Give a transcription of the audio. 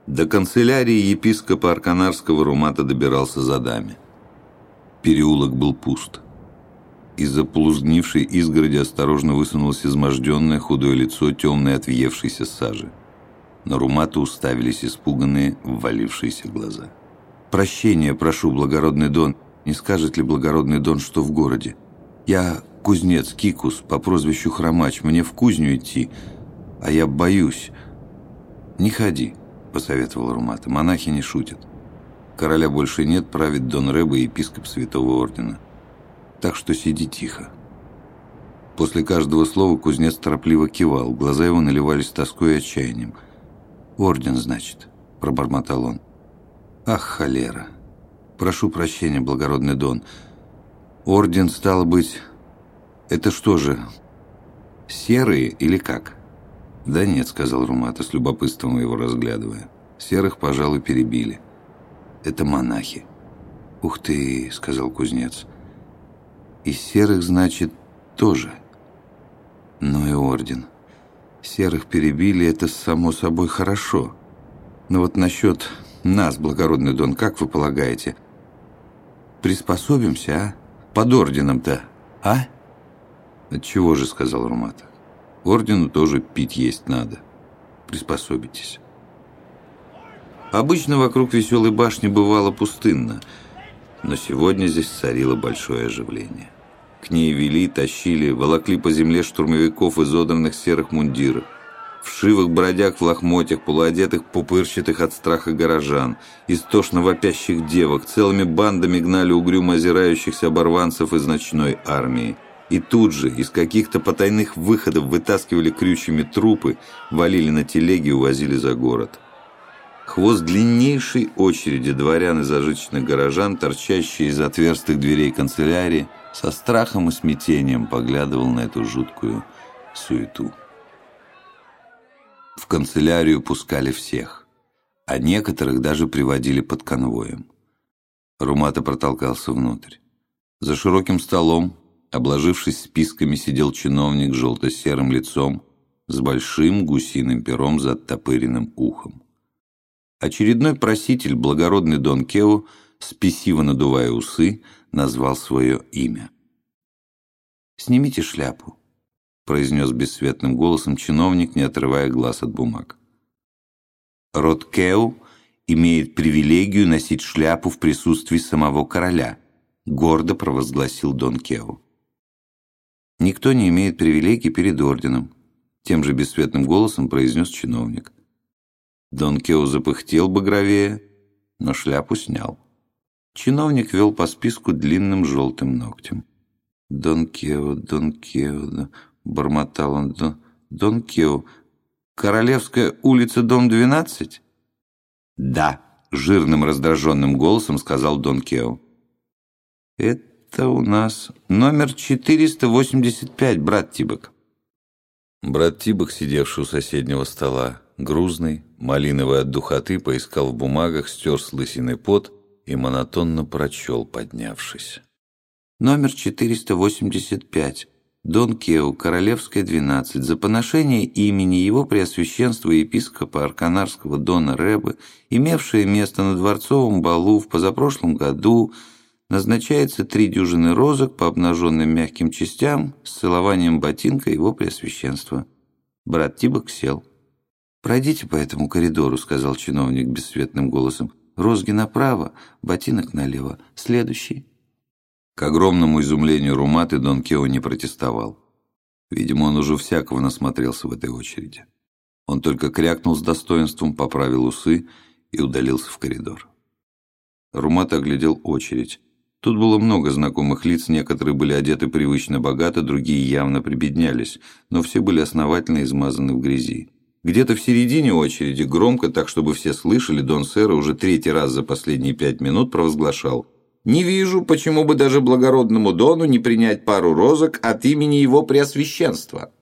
До канцелярии епископа Арканарского Румата добирался задами. Переулок был пуст. Из-за полузгнившей изгороди осторожно высунулось изможденное худое лицо, темное от въевшейся сажи. На Румата уставились испуганные, ввалившиеся глаза. «Прощения прошу, благородный Дон. Не скажет ли благородный Дон, что в городе? Я кузнец Кикус по прозвищу Хромач. Мне в кузню идти, а я боюсь». «Не ходи», — посоветовал Румата. «Монахи не шутят. Короля больше нет, правит Дон Рэбо и епископ Святого Ордена. Так что сиди тихо». После каждого слова кузнец торопливо кивал. Глаза его наливались тоской и отчаянием. «Орден, значит», — пробормотал он. «Ах, холера! Прошу прощения, благородный Дон. Орден, стало быть, это что же, серые или как?» «Да нет», — сказал Румата, с любопытством его разглядывая. «Серых, пожалуй, перебили. Это монахи». «Ух ты», — сказал кузнец. «И серых, значит, тоже. Ну и орден. Серых перебили, это само собой хорошо. Но вот насчет нас, благородный Дон, как вы полагаете, приспособимся, а? Под орденом-то, а?» «Отчего же», — сказал Румата. «Ордену тоже пить есть надо. Приспособитесь». Обычно вокруг Веселой башни бывало пустынно, но сегодня здесь царило большое оживление. К ней вели, тащили, волокли по земле штурмовиков в изодранных серых мундирах, вшивых бродяг в лохмотьях, полуодетых, пупырчатых от страха горожан, истошно вопящих девок, целыми бандами гнали угрюмо озирающихся оборванцев из ночной армии. И тут же из каких-то потайных выходов вытаскивали крючьями трупы, валили на телеги и увозили за город. Хвост длиннейшей очереди дворян и зажиточных горожан, торчащий из отверстых дверей канцелярии, со страхом и смятением поглядывал на эту жуткую суету. В канцелярию пускали всех, а некоторых даже приводили под конвоем. Румата протолкался внутрь. За широким столом, обложившись списками, сидел чиновник с желто-серым лицом, с большим гусиным пером за оттопыренным ухом. Очередной проситель, благородный Дон Кео, спесиво надувая усы, назвал свое имя. «Снимите шляпу», — произнес бесцветным голосом чиновник, не отрывая глаз от бумаг. «Род Кео имеет привилегию носить шляпу в присутствии самого короля», — гордо провозгласил Дон Кео. «Никто не имеет привилегий перед орденом», — тем же бесцветным голосом произнес чиновник. Дон Кео запыхтел багровее, но шляпу снял. Чиновник вел по списку длинным желтым ногтем. «Дон Кео, — бормотал он, — Дон Кео, Королевская улица, дом 12?» «Да», — жирным раздраженным голосом сказал Дон Кео. «Это у нас номер 485, брат Тибок». Брат Тибок, сидевший у соседнего стола, грузный, малиновый от духоты, поискал в бумагах, стер с лысиной пот и монотонно прочел, поднявшись. «Номер 485. Дон Кео, Королевская, 12. За поношение имени его преосвященства епископа Арканарского Дона Рэбо, имевшее место на дворцовом балу в позапрошлом году, назначается 3 дюжины розок по обнаженным мягким частям с целованием ботинка его преосвященства». Брат Тибок сел. «Пройдите по этому коридору», — сказал чиновник бесцветным голосом. «Розги направо, ботинок налево. Следующий». К огромному изумлению Руматы Дон Кео не протестовал. Видимо, он уже всякого насмотрелся в этой очереди. Он только крякнул с достоинством, поправил усы и удалился в коридор. Румата оглядел очередь. Тут было много знакомых лиц, некоторые были одеты привычно богато, другие явно прибеднялись, но все были основательно измазаны в грязи. Где-то в середине очереди, громко, так чтобы все слышали, Дон Сэра уже 3-й раз за последние 5 минут провозглашал: «Не вижу, почему бы даже благородному Дону не принять пару розок от имени его преосвященства».